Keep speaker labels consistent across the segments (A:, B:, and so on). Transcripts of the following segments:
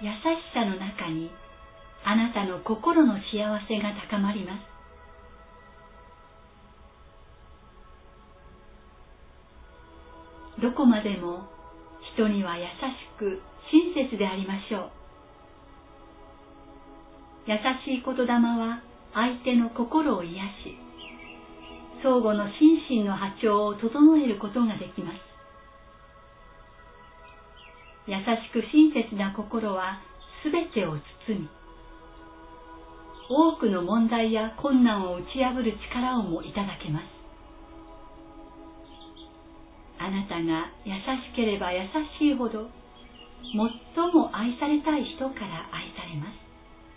A: 優しさの中にあなたの心の幸せが高まります。どこまでも人には優しく親切でありましょう。優しい言霊は相手の心を癒し、相互の心身の波長を整えることができます。優しく親切な心はすべてを包み、多くの問題や困難を打ち破る力をもいただけます。あなたが優しければ優しいほど、最も愛されたい人から愛されます。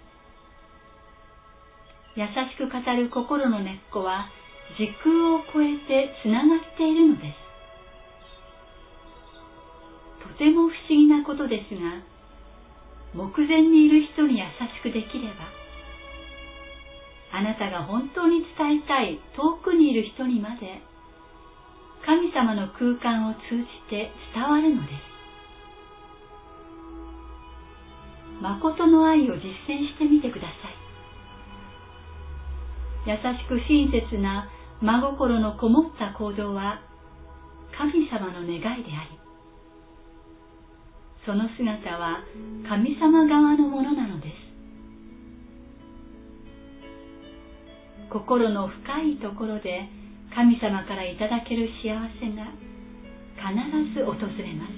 A: 優しく語る心の根っこは時空を超えてつながっているのです。とても不思議なことですが、目前にいる人に優しくできれば、あなたが本当に伝えたい遠くにいる人にまで、神様の空間を通じて伝わるのです。誠の愛を実践してみてください。優しく親切な真心のこもった行動は神様の願いであり、その姿は神様側のものなのです。心の深いところで神様からいただける幸せが必ず訪れます。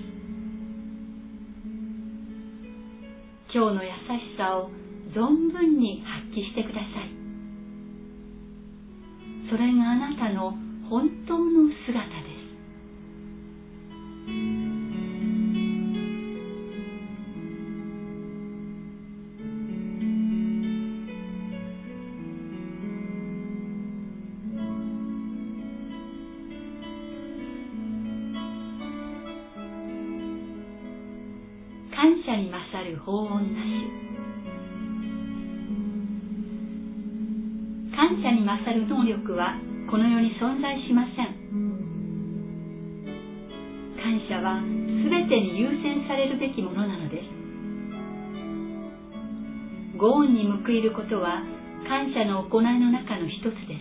A: 今日の優しさを存分に発揮してください。それがあなたの本当の姿です。感謝に勝る報恩なし。感謝に勝る能力はこの世に存在しません。感謝はすべてに優先されるべきものなのです。ご恩に報いることは感謝の行いの中の一つです。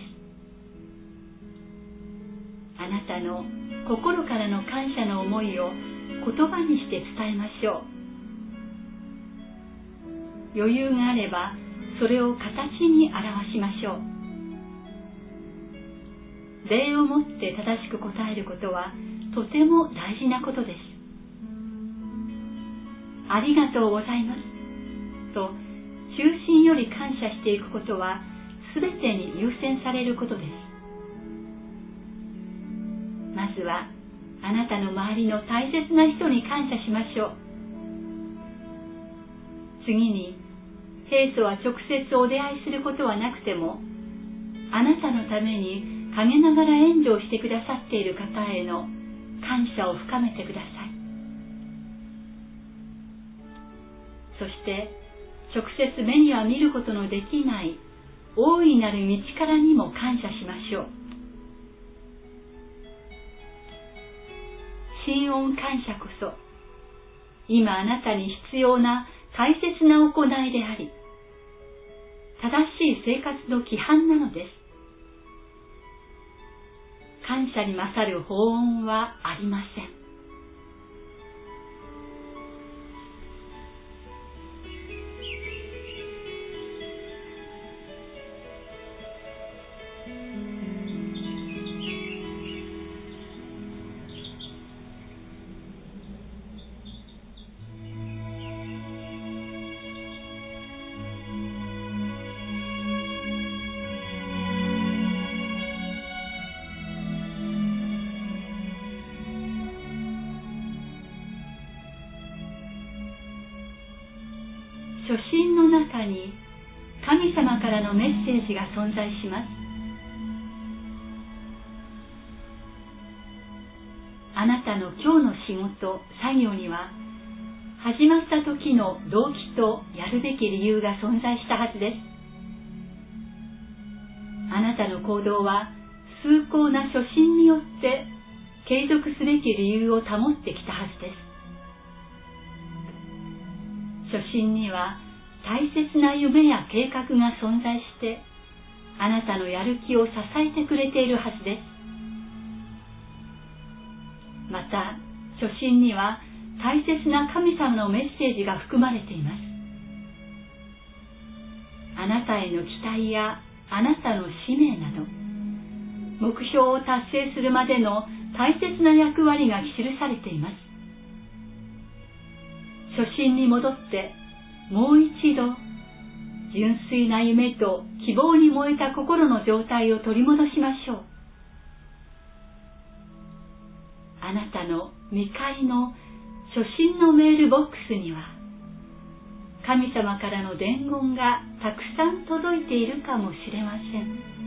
A: あなたの心からの感謝の思いを言葉にして伝えましょう。余裕があればそれを形に表しましょう。礼をもって正しく答えることはとても大事なことです。ありがとうございますと中心より感謝していくことはすべてに優先されることです。まずはあなたの周りの大切な人に感謝しましょう。次に、平素は直接お出会いすることはなくても、あなたのために陰ながら援助をしてくださっている方への感謝を深めてください。そして直接目には見ることのできない大いなる道からにも感謝しましょう。心恩感謝こそ今あなたに必要な大切な行いであり、正しい生活の規範なのです。感謝に勝る報恩はありません。初心の中に神様からのメッセージが存在します。あなたの今日の仕事、作業には始まった時の動機とやるべき理由が存在したはずです。あなたの行動は崇高な初心によって継続すべき理由を保ってきたはずです。 初心には大切な夢や計画が存在して、あなたのやる気を支えてくれているはずです。また、初心には大切な神様のメッセージが含まれています。あなたへの期待やあなたの使命など、目標を達成するまでの大切な役割が記されています。初心に戻って、もう一度、純粋な夢と希望に燃えた心の状態を取り戻しましょう。あなたの未開の初心のメールボックスには、神様からの伝言がたくさん届いているかもしれません。